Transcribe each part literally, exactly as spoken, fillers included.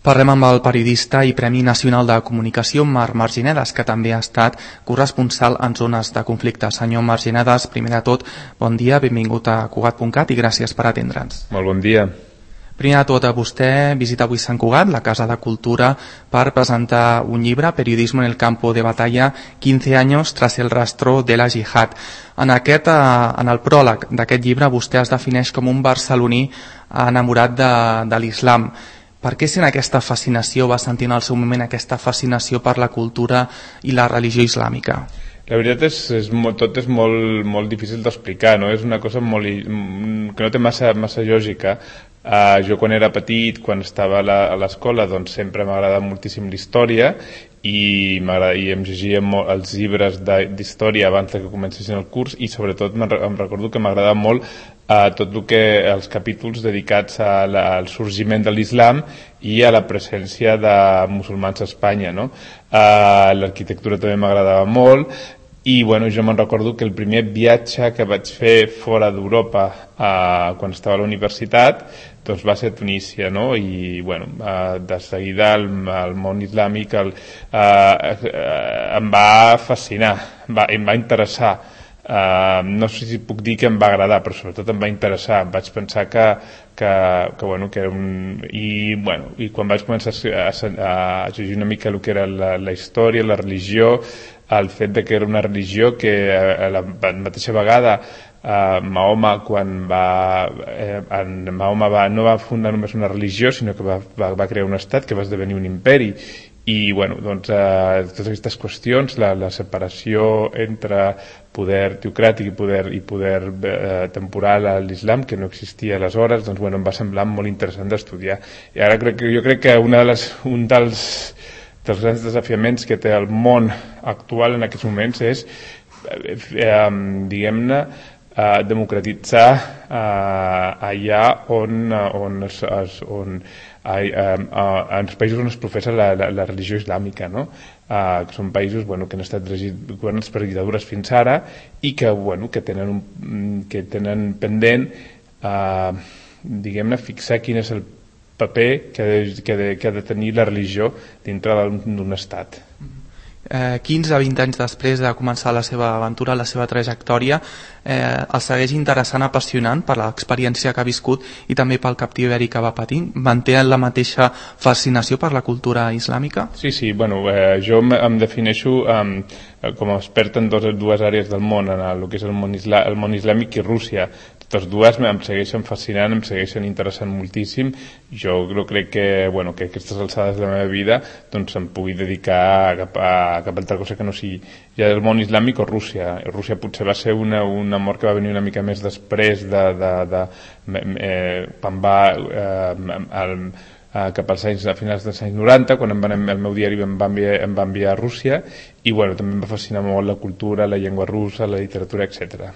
Parlem amb el periodista i Premi Nacional de Comunicació Marc Marginedas, que també ha estat corresponsal en zones de conflicte. Senyor Marginedas, primer de tot, bon dia, benvingut a Cugat punt cat i gràcies per atendre'ns. Molt bon dia. Primer de tot, vostè visita avui Sant Cugat, la Casa de Cultura, per presentar un llibre, Periodismo en el campo de batalla, quince años tras el rastro de la jihad. En, aquest, en el pròleg d'aquest llibre vostè es defineix com un barceloní enamorat de, de l'islam. Per què sent aquesta fascinació, va sentir en el seu moment aquesta fascinació per la cultura i la religió islàmica? La veritat és, és tot és molt, molt difícil d'explicar, no? És una cosa molt, que no té massa, massa lògica. Uh, jo quan era petit, quan estava a l'escola, doncs sempre m'agradava moltíssim l'història i, i em llegia molt els llibres d'història abans que comencessin el curs i sobretot em recordo que m'agradava molt uh, tot el que els capítols dedicats a la, al sorgiment de l'islam i a la presència de musulmans a Espanya, no? Uh, l'arquitectura també m'agradava molt i bueno, jo me'n recordo que el primer viatge que vaig fer fora d'Europa uh, quan estava a la universitat doncs va ser a Tunísia, no? I bueno, uh, de seguida el, el món islàmic el, uh, uh, em va fascinar, va, em va interessar. Uh, no sé si puc dir que em va agradar, però sobretot em va interessar. Vaig pensar que, que, que, bueno, que era un... I, bueno, i quan vaig començar a, a, a llegir una mica el que era la, la història, la religió, el fet de que era una religió que a la mateixa vegada Uh, Mahoma quan va, eh, en Mahoma va, no va fundar només una religió sinó que va, va, va crear un estat que va esdevenir un imperi i bueno, doncs uh, totes aquestes qüestions, la, la separació entre poder teocràtic i poder, i poder eh, temporal a l'islam que no existia aleshores, doncs bueno, em va semblar molt interessant d'estudiar i ara crec que, jo crec que una de les, un dels, dels grans desafiaments que té el món actual en aquests moments és eh, eh, diguem-ne Uh, democratitzar uh, allà on, uh, on, es, es, on uh, uh, uh, en els països on es professa la, la, la religió islàmica, no? Uh, que són països bueno, que han estat governats per dictadures fins ara i que, bueno, que, tenen, un, que tenen pendent uh, diguem-ne fixar quin és el paper que ha de, que ha de, que ha de tenir la religió dintre d'un estat. Eh, quinze a vint anys després de començar la seva aventura, la seva trajectòria, eh, el segueix interessant, apassionant per l'experiència que ha viscut i també pel captiveri que va patint. Manté la mateixa fascinació per la cultura islàmica? Sí, sí, bueno, eh, jo em defineixo um, com a expert en dos, dues àrees del món, en el, el que és el món, isla, el món islàmic i Rússia. Totes dues em segueixen fascinant, em segueixen interessant moltíssim. Jo crec que, bueno, que a aquestes alçades de la meva vida doncs em pugui dedicar a cap, a cap altra cosa que no sigui ja el món islàmic o Rússia. Rússia potser va ser una, un amor que va venir una mica més després de, de, de, de eh, quan va eh, el, eh, cap als anys, a finals dels anys noranta, quan em van, el meu diari em va, enviar, em va enviar a Rússia i bueno, també em va fascinar molt la cultura, la llengua russa, la literatura, etcètera.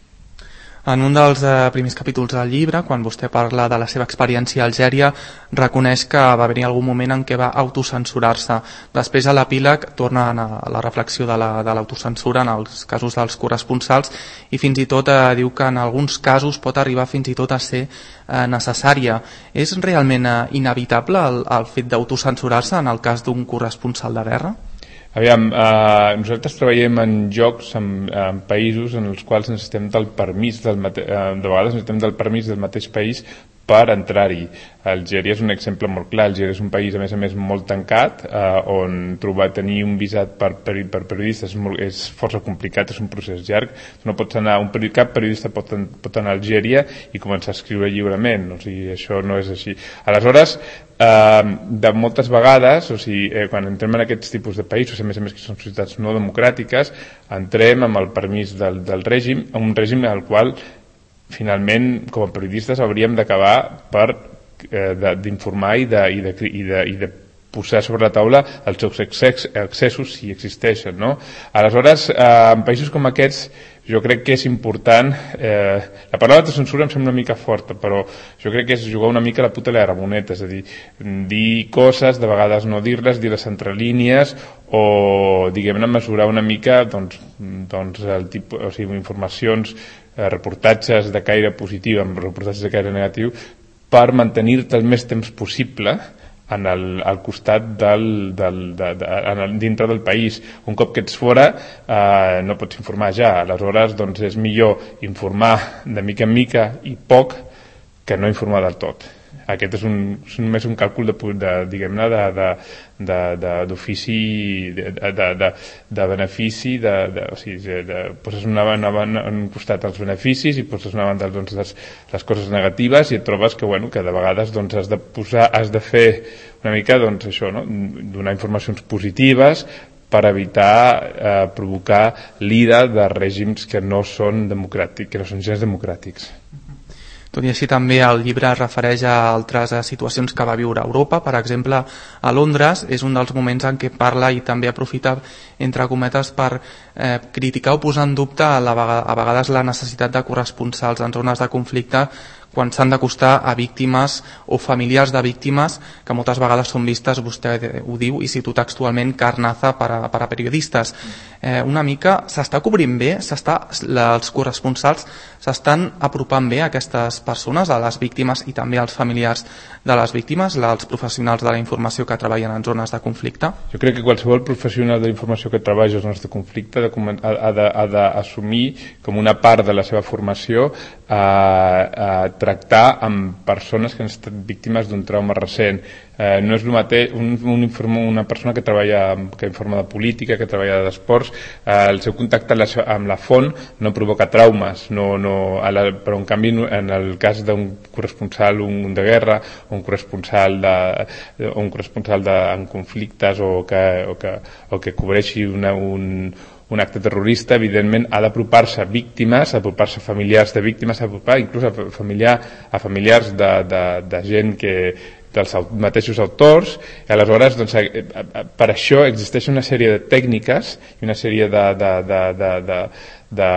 En un dels eh, primers capítols del llibre, quan vostè parla de la seva experiència a Algèria, reconeix que va haver-hi algun moment en què va autocensurar-se. Després, a l'epíleg, torna a la reflexió de l'autocensura la, en els casos dels corresponsals i fins i tot eh, diu que en alguns casos pot arribar fins i tot a ser eh, necessària. És realment eh, inevitable el, el fet d'autocensurar-se en el cas d'un corresponsal de guerra? Aviam, eh, nosaltres treballem en llocs, en, en països en els quals necessitem del permís del mate- eh, de vegades necessitem del permís del mateix país per entrar-hi. Algèria és un exemple molt clar. Algèria és un país, a més a més, molt tancat, eh, on trobar tenir un visat per, per, per periodistes és, molt, és força complicat, és un procés llarg. No pots anar, un periodista, cap periodista pot, pot anar a Algèria i començar a escriure lliurement. O sigui, això no és així. Aleshores, eh, de moltes vegades, o sigui, eh, quan entrem en aquests tipus de països, a més a més que són societats no democràtiques, entrem amb el permís del, del règim, un règim al qual finalment, com a periodistes, hauríem d'acabar per eh, d'informar i de, i, de, i, de, i de posar sobre la taula els seus excessos, excessos si existeixen, no? Aleshores, eh, en països com aquests, jo crec que és important, eh, la paraula de censura em sembla una mica forta, però jo crec que és jugar una mica a la puta de la ramoneta, és a dir, dir coses, de vegades no dir-les, dir-les entre línies, o, diguem-ne, mesurar una mica, doncs, doncs el tipus, o sigui, informacions, eh, reportatges de caire positiu amb reportatges de caire negatiu, per mantenir-te el més temps possible en el, al costat del, del, de, de, en el, dintre del país. Un cop que ets fora eh, no pots informar ja, aleshores doncs, és millor informar de mica en mica i poc que no informar del tot. Aquest és, un, és només un càlcul de, de, diguem-ne, d'ofici, de, de, de, de, de benefici, de, de, o sigui, de, de, poses una, una, un costat els beneficis i poses una banda doncs, les, les coses negatives i et trobes que, bueno, que de vegades doncs, has de posar, has de fer una mica doncs, això, no? Donar informacions positives per evitar eh, provocar l'ira de règims que no són democràtics, que no són gens democràtics. Tot i així també el llibre es refereix a altres situacions que va viure a Europa. Per exemple, a Londres és un dels moments en què parla i també aprofita, entre cometes, per eh, criticar o posar en dubte a, la, a vegades la necessitat de corresponsals en zones de conflicte quan s'han d'acostar a víctimes o familiars de víctimes que moltes vegades són vistes, vostè ho diu, i cito textualment, carnaza per a, per a periodistes. Eh, una mica s'està cobrint bé, s'està, la, els corresponsals s'estan apropant bé a aquestes persones, a les víctimes i també als familiars de les víctimes, els professionals de la informació que treballen en zones de conflicte? Jo crec que qualsevol professional de la informació que treballa en zones de conflicte ha d'assumir com una part de la seva formació a, a tractar amb persones que han estat víctimes d'un trauma recent. Eh, no és el mateix un, un informe, una persona que treballa que informa de política, que treballa d'esports, eh, el seu contacte amb la, amb la font no provoca traumes, no, no, a la, però en canvi en el cas d'un corresponsal un de guerra o un corresponsal de, o un corresponsal de, en conflictes o que, o que, o que cobreixi una, un un acte terrorista, evidentment ha d'apropar-se a víctimes, a apropar-se a familiars de víctimes, a apropar inclús a, familiar, a familiars de, de, de gent que dels mateixos autors, i aleshores doncs, per això existeix una sèrie de tècniques i una sèrie de, de, de, de, de, de,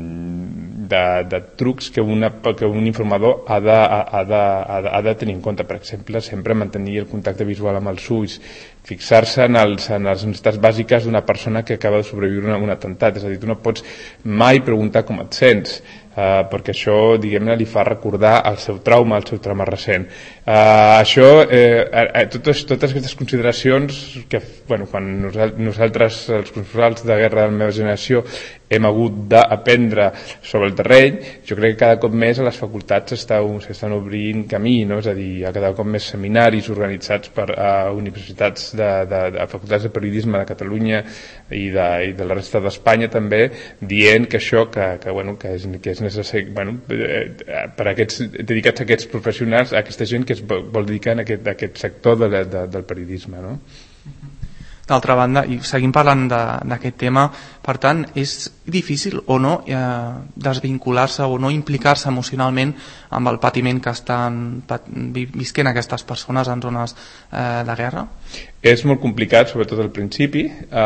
de, de trucs que, una, que un informador ha de, ha, de, ha, de, ha de tenir en compte. Per exemple, sempre mantenir el contacte visual amb els ulls, fixar-se en, els, en les necessitats bàsiques d'una persona que acaba de sobreviure a un atemptat. És a dir, tu no pots mai preguntar com et sents, eh, perquè això, diguem-ne, li fa recordar el seu trauma, el seu trauma recent. Eh, això, eh, eh, totes, totes aquestes consideracions que, bueno, quan nosaltres, els consultants de guerra de la meva generació, hem hagut d'aprendre sobre el terreny, jo crec que cada cop més a les facultats s'estan obrint camí, no? És a dir, hi ha cada cop més seminaris organitzats per a universitats de, de, de facultats de periodisme de Catalunya i de, i de la resta d'Espanya també, dient que això, que, que, bueno, que, és, que és necessari, bueno, per aquests, dedicats a aquests professionals, a aquesta gent que es vol dedicar en aquest, a aquest sector de, de, del periodisme, no? D'altra banda, i seguim parlant d'aquest tema, per tant, és difícil o no eh, desvincular-se o no implicar-se emocionalment amb el patiment que estan visquent aquestes persones en zones eh, de guerra? És molt complicat, sobretot al principi.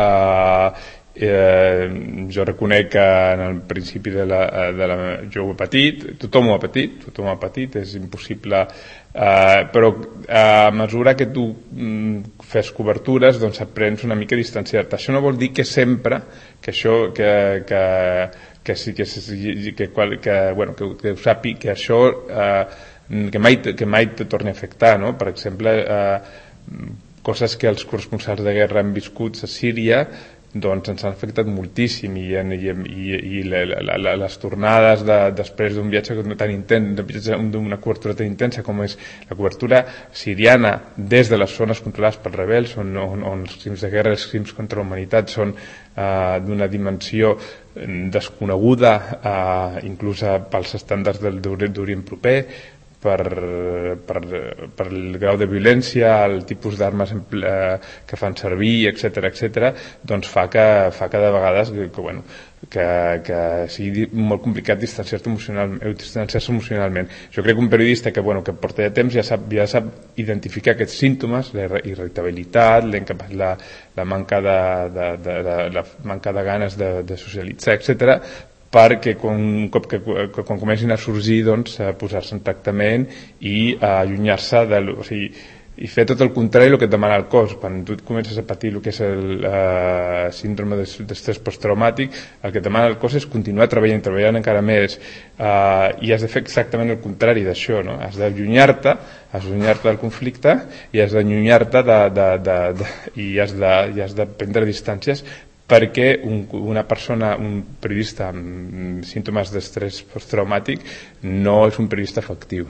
Eh, eh, jo reconec que en el principi de la, de la, jo ho he patit, tothom ho ha patit, tothom ho ha patit, és impossible. Uh, però uh, a mesura que tu mm, fes cobertures doncs aprens una mica a distanciar-te. Això no vol dir que sempre que això que, que, que, sí, que, que, que, bueno, que, que ho sàpiga, que això uh, que, mai, que mai te torni a afectar, no? Per exemple, uh, coses que els corresponsals de guerra han viscut a Síria doncs ens han afectat moltíssim i, i, i, i la, la, la, les tornades de, després d'un viatge tan intens, d'una cobertura tan intensa com és la cobertura siriana des de les zones controlades pels rebels on, on, on els crims de guerra i els crims contra la humanitat són uh, d'una dimensió desconeguda uh, inclús pels estàndards del d'Orient proper, Per, per, per el grau de violència, el tipus d'armes que fan servir, etcètera, etcètera, doncs fa que, fa que de vegades que, que, bueno, que, que sigui molt complicat distanciar-se emocionalment, distanciar-se emocionalment. Jo crec que un periodista que, bueno, que porta ja temps ja sap, ja sap identificar aquests símptomes, la irritabilitat, la, la manca de, de, de, de, la manca de ganes de, de socialitzar, etcètera, perquè quan, un cop que, que quan comencin a sorgir doncs, a posar-se en tractament i a allunyar-se de, o sigui, i fer tot el contrari del que et demana el cos. Quan tu comences a patir el que és el uh, síndrome d'estrès posttraumàtic, el que et demana el cos és continuar treballant, treballant encara més, uh, i has de fer exactament el contrari d'això, no? Has d'allunyar-te, has d'allunyar-te del conflicte i has d'allunyar-te de, de, de, de, i has de, i has de prendre distàncies, perquè un, una persona, un periodista amb símptomes d'estrès posttraumàtic no és un periodista efectiu.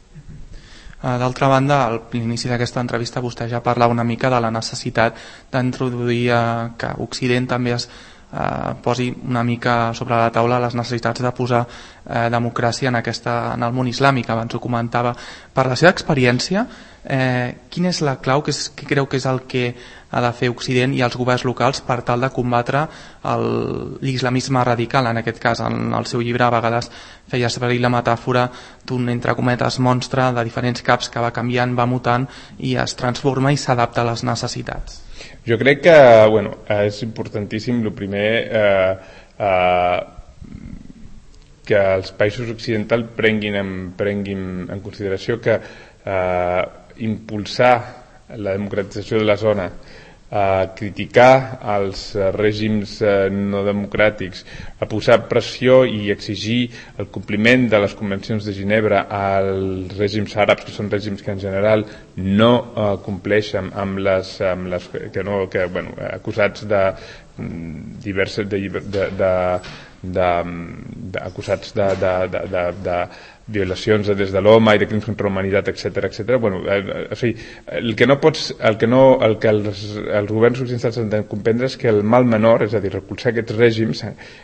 D'altra banda, a l'inici d'aquesta entrevista vostè ja parlava una mica de la necessitat d'introduir que Occident també es eh, posi una mica sobre la taula les necessitats de posar eh, democràcia en, aquesta, en el món islàmic, abans ho comentava. Per la seva experiència, eh, quina és la clau, què, és, què creu que és el que ha de fer Occident i els governs locals per tal de combatre l'islamisme radical? En aquest cas, en el seu llibre a vegades feia servir la metàfora d'un, entre cometes, monstre de diferents caps que va canviant, va mutant i es transforma i s'adapta a les necessitats. Jo crec que bueno, és importantíssim, el primer, eh, eh, que els països occidentals prenguin en, prenguin en consideració que eh, impulsar la democratització de la zona, a criticar els règims no democràtics, a posar pressió i exigir el compliment de les convencions de Ginebra als règims àrabs, que són règims que en general no uh, compleixen amb les, amb les que no, que, bueno, acusats de diverses de, de, de, de, de acusats de, de, de, de, de violacions de des de l'home i de crims contra la humanitat, etcètera, etcètera. Bueno, eh, o sigui, el que no pots, el que no, el que els, els governs occidentals han de comprendre és que el mal menor, és a dir, recolzar aquests règims,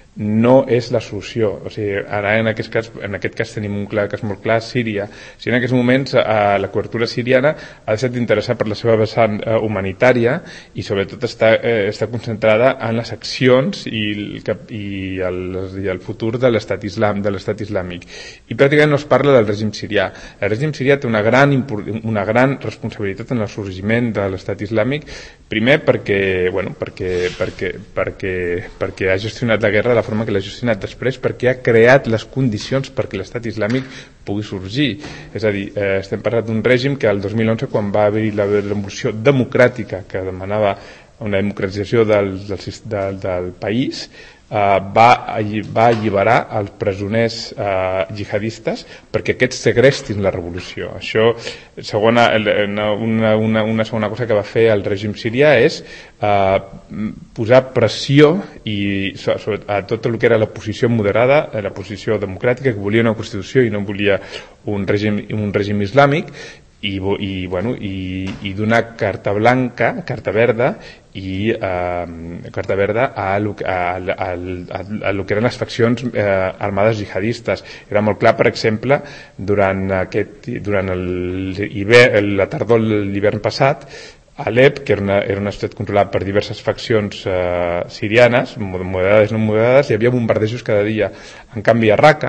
no és la solució. O sigui, ara en aquest cas, en aquest cas tenim un clar, cas molt clar, Síria. Si en aquests moments eh, la cobertura siriana ha deixat d'interessar per la seva vessant eh, humanitària i sobretot està, eh, està concentrada en les accions i el, i el, i el futur de l'estat islam, de l'estat islàmic. I pràcticament no es parla del règim sirià. El règim sirià té una gran, una gran responsabilitat en el sorgiment de l'estat islàmic, primer perquè, bueno, perquè, perquè, perquè, perquè ha gestionat la guerra de la forma que l'ha gestionat, després perquè ha creat les condicions perquè l'estat islàmic pugui sorgir. És a dir, eh, estem parlant d'un règim que el dos mil onze, quan va haver la revolució democràtica que demanava una democratització del, del, del, del país, Uh, va, va alliberar els presoners uh, jihadistes perquè aquests segrestin la revolució. Això, segona, una, una, una segona cosa que va fer el règim sirià és uh, posar pressió i, sobre, a tot el que era la posició moderada, la posició democràtica, que volia una constitució i no volia un règim, un règim islàmic, i, i, bueno, i, i donar carta blanca, carta verda i eh, carta verda a, a, a, a, a, a lo que eren les faccions eh, armades jihadistes. Era molt clar, per exemple, durant, aquest, durant el, la tardor de l'hivern passat, Alep, que era una, era una ciutat controlada per diverses faccions eh, sirianes, moderades i no moderades, hi havia bombardejos cada dia. En canvi, a Raqqa,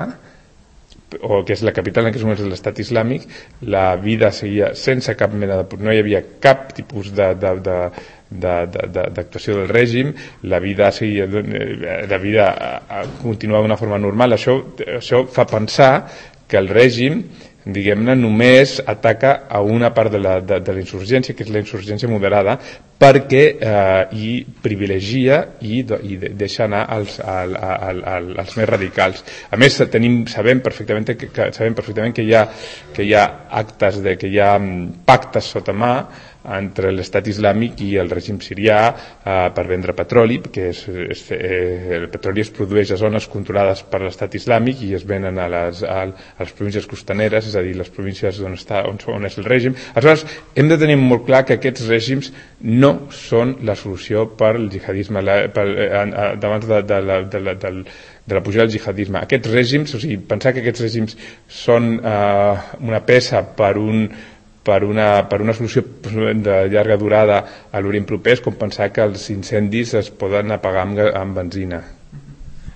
o que és la capital en aquests moments de l'estat islàmic, la vida seguia sense cap mena de... no hi havia cap tipus de, de, de, de, de, de, d'actuació del règim, la vida seguia, la vida continuava d'una forma normal. Això, això fa pensar que el règim, diguem-ne, només ataca a una part de la, de, de la insurgència, que és la insurgència moderada, perquè eh, hi privilegia i, i deixa anar als, al, al, al, als més radicals. A més, tenim, sabem perfectament que, que, sabem perfectament que hi ha, que hi ha actes, de, que hi ha pactes sota mà entre l'estat islàmic i el règim sirià eh, per vendre petroli, perquè és, és, eh, el petroli es produeix a zones controlades per l'estat islàmic i es venen a les, a, a les províncies costaneres, és a dir, les províncies on, està, on, on és el règim. Aleshores, hem de tenir molt clar que aquests règims no són la solució per al jihadisme, la, per, eh, davant de, de, la, de, la, de, de la pujada del jihadisme. Aquests règims, o sigui, pensar que aquests règims són eh, una peça per un per una, per una solució de llarga durada a l'Orient proper és com pensar que els incendis es poden apagar amb, amb benzina.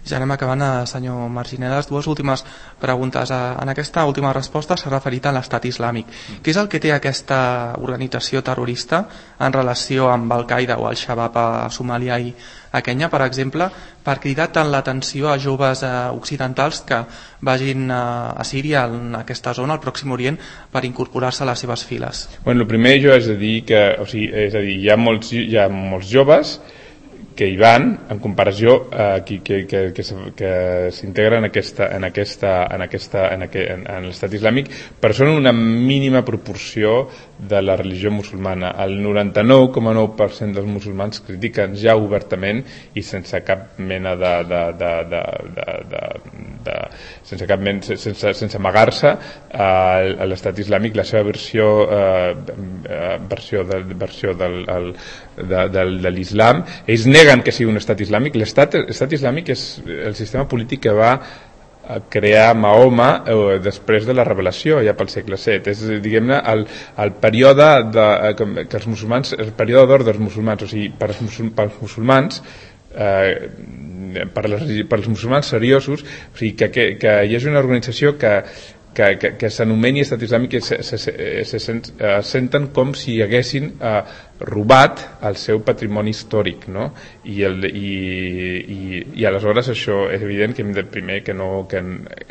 Ja anem acabant, senyor Marginedes. Dues últimes preguntes. En aquesta última resposta s'ha referit a l'estat islàmic. Què és el que té aquesta organització terrorista en relació amb Al-Qaeda o Al-Shabaab a Somàlia i a Kenya, per exemple, per cridar tant l'atenció a joves occidentals que vagin a Síria, en aquesta zona, al Pròxim Orient, per incorporar-se a les seves files? Bueno, el primer jo és a dir que, o sigui, és a dir, hi ha molts, hi ha molts joves que hi van en comparació a qui que, que, que, que s'integren en aquesta en aquesta en aquesta en, en, en l'estat islàmic, però són una mínima proporció de la religió musulmana. El noranta-nou coma nou per cent dels musulmans critiquen ja obertament i sense cap mena de, de, de, de, de, de, de sense cap mena, sense, sense amagar-se a l'estat islàmic, la seva versió eh, versió del versió del el, de, de, de l'islam. Ells neguen que sigui un estat islàmic. L'estat islàmic és el sistema polític que va crear Mahoma eh, després de la revelació, ja pel segle set. És, diguem-ne, el, el període de, eh, que els musulmans, el període d'or dels musulmans, o sigui, per als musul, pels musulmans, eh, per, les, per als musulmans seriosos, o sigui, que, que, que hi hagi una organització que que, que, que s'anomeni estat islàmic, que se, se, se, se, se senten com si haguessin eh, robat el seu patrimoni històric, no? I, el, i, i, i aleshores això és evident que hem de primer que no que,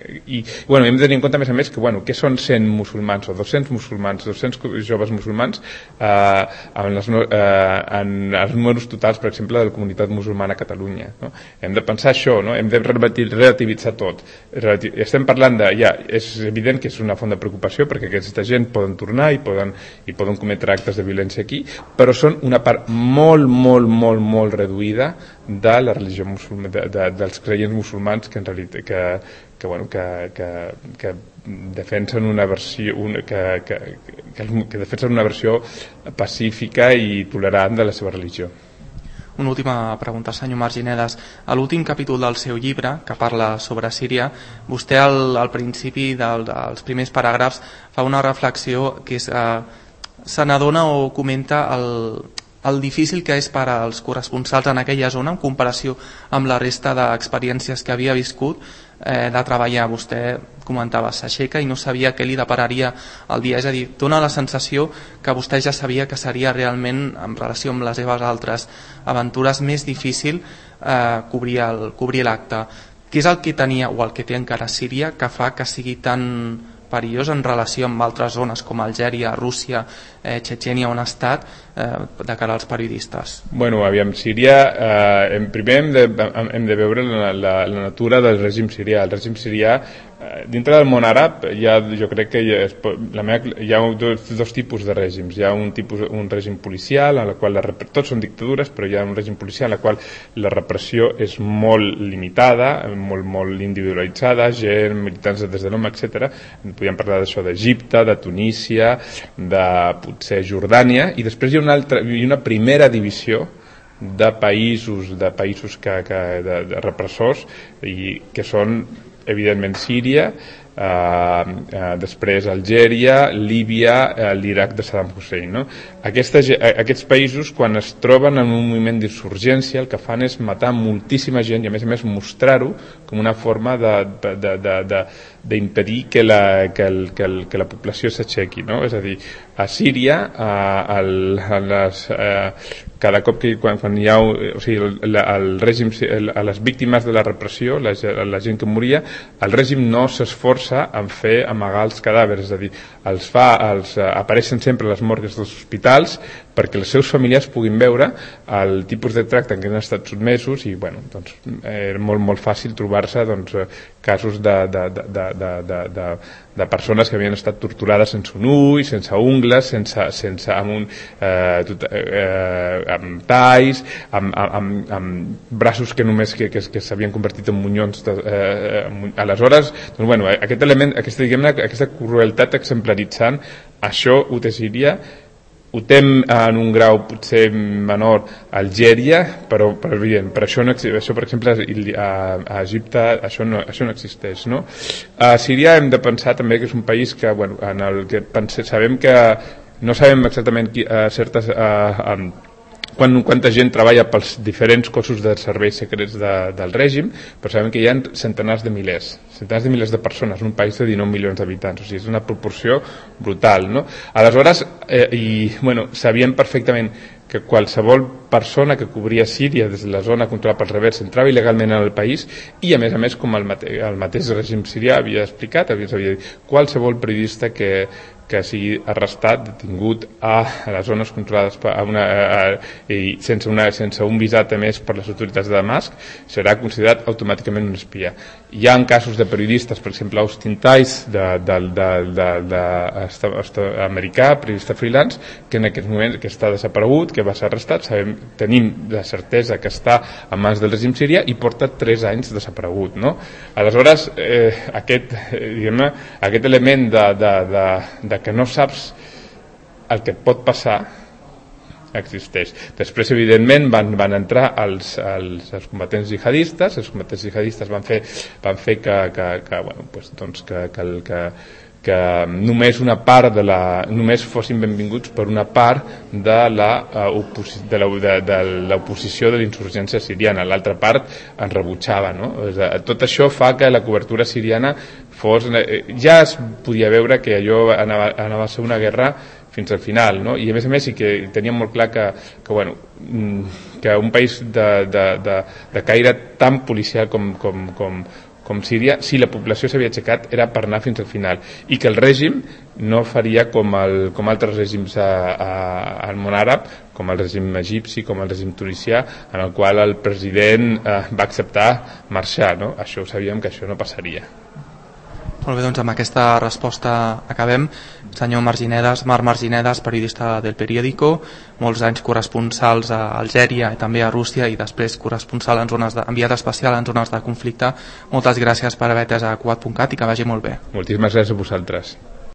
i bueno, hem de tenir en compte a més a més que bueno, què són cent musulmans o dos-cents musulmans, dos-cents joves musulmans eh, en, les, eh, en els números totals, per exemple, de la comunitat musulmana a Catalunya, no? Hem de pensar això, no? Hem de relativitzar tot. Relativ, estem parlant de, ja, és evident que és una font de preocupació perquè aquesta gent poden tornar i poden, i poden cometre actes de violència aquí, però són una part molt, molt, molt, molt reduïda de la religió musulmana, de, de, dels creients musulmans que en realitat que, que, bueno, que, que, que defensen una versió una, que, que, que, que defensen una versió pacífica i tolerant de la seva religió. Una última pregunta, senyor Marginedes. A l'últim capítol del seu llibre, que parla sobre Síria, vostè al, al principi del, dels primers paràgrafs fa una reflexió que és, eh, se n'adona o comenta el, el difícil que és per als corresponsals en aquella zona en comparació amb la resta d'experiències que havia viscut eh, de treballar. Vostè comentava, s'aixeca i no sabia què li depararia el dia, és a dir, dona la sensació que vostè ja sabia que seria realment, en relació amb les seves altres aventures, més difícil eh, cobrir el, cobrir l'acte. Què és el que tenia o el que té encara Síria que fa que sigui tan perillós en relació amb altres zones com Algèria, Rússia, eh, Txetxènia, on ha estat, eh, de cara als periodistes? Bueno, aviam, Síria, eh, en primer hem de, hem de veure la, la, la natura del règim sirià. El règim sirià, eh, dintre del món àrab, hi ha, jo crec que hi ha, la meva, hi ha dos, dos tipus de règims. Hi ha un, tipus, un règim policial, en la qual la, tots són dictadures, però hi ha un règim policial en la qual la repressió és molt limitada, molt, molt individualitzada, gent, militants des de l'O M, etcètera. Podríem parlar d'això d'Egipte, de Tunísia, de potser Jordània, i després hi ha una, altra, hi ha una primera divisió de països, de països que, que, de, de repressors, i que són evidentment Síria, eh, eh, després Algèria, Líbia, eh, l'Iraq de Saddam Hussein, no? Aquesta, aquests països, quan es troben en un moviment d'insurgència, el que fan és matar moltíssima gent i a més a més mostrar-ho com una forma de, de, de, de, d'impedir que la, que, el, que, el, que la població s'aixequi, no? És a dir, a Síria a, a, a les, a, cada cop que quan, quan hi ha o sigui, el, el règim, a les víctimes de la repressió, la, la gent que moria, el règim no s'esforça en fer amagar els cadàvers, és a dir, els fa, els, apareixen sempre les morgues dels hospitals perquè els seus familiars puguin veure el tipus de tracte en què han estat sotmesos i bueno, doncs, era molt, molt fàcil trobar-se doncs, casos de, de, de, de, de, de, de persones que havien estat torturades sense un ull, sense ungles, sense, sense amb, un, eh, tot, eh, amb talls, amb, amb, amb braços que només que, que, que s'havien convertit en munyons. De, eh, aleshores, doncs, bueno, aquest element, aquesta, diguem-ne, aquesta crueltat exemplaritzant, això ho té Síria, ho té en un grau potser menor a Algèria, però, però evident, per això, no, això per exemple a, a Egipte això no, això no existeix, no? A Síria hem de pensar també que és un país que, bueno, en el que pense, sabem que no sabem exactament qui, uh, certes uh, um, quan, quanta gent treballa pels diferents cossos de serveis secrets de, del règim, però sabem que hi ha centenars de milers, centenars de milers de persones en un país de dinou milions d'habitants, o sigui, és una proporció brutal, no? Aleshores, eh, i, bueno, sabien perfectament que qualsevol persona que cobria Síria des de la zona controlada pels rebels entrava il·legalment en el país i, a més a més, com el, mate el mateix règim sirià havia explicat, havia, havia dit, qualsevol periodista que, que sigui arrestat, detingut a, a les zones controlades per, a una, a, a, i sense, una, sense un visat emès per les autoritats de Damasc, serà considerat automàticament un espia. Hi ha casos de periodistes, per exemple, Austin Tice, de, de, de, de, de, de, de, americà, periodista freelance, que en aquest moment que està desaparegut, que va ser arrestat, sabem, tenim la certesa que està en mans del règim sirià i porta tres anys desaparegut, no? Aleshores, eh, aquest, eh, diguem-ne, aquest element de, de, de, de que no saps el que et pot passar existeix. Després, evidentment, van, van entrar els, els, els combatents jihadistes, els combatents jihadistes van fer, van fer que, que, que, bueno, pues, doncs que, que, que, que només una part de la, només fossin benvinguts per una part de la uh, de l'oposició de, de, de l'insurgència siriana, l'altra part en rebutjava, no? Tot això fa que la cobertura siriana fos, ja es podia veure que allò anava, anava a ser una guerra fins al final, no? I a més a més sí que teníem molt clar que, que, bueno, que un país de, de, de, de caire tan policial com, com, com, com Síria, si la població s'havia aixecat era per anar fins al final, i que el règim no faria com, el, com altres règims a, a, al món àrab, com el règim egipci, com el règim tunisià, en el qual el president eh, va acceptar marxar, no? Això ho sabíem que això no passaria. Molt bé, doncs amb aquesta resposta acabem. Senyor Marginedas, Marc Marginedas, periodista del Periódico, molts anys corresponsals a Algèria i també a Rússia i després corresponsal en zones de, enviat especial en zones de conflicte. Moltes gràcies per haver atès a Cugat punt cat i que vagi molt bé. Moltíssimes gràcies a vosaltres.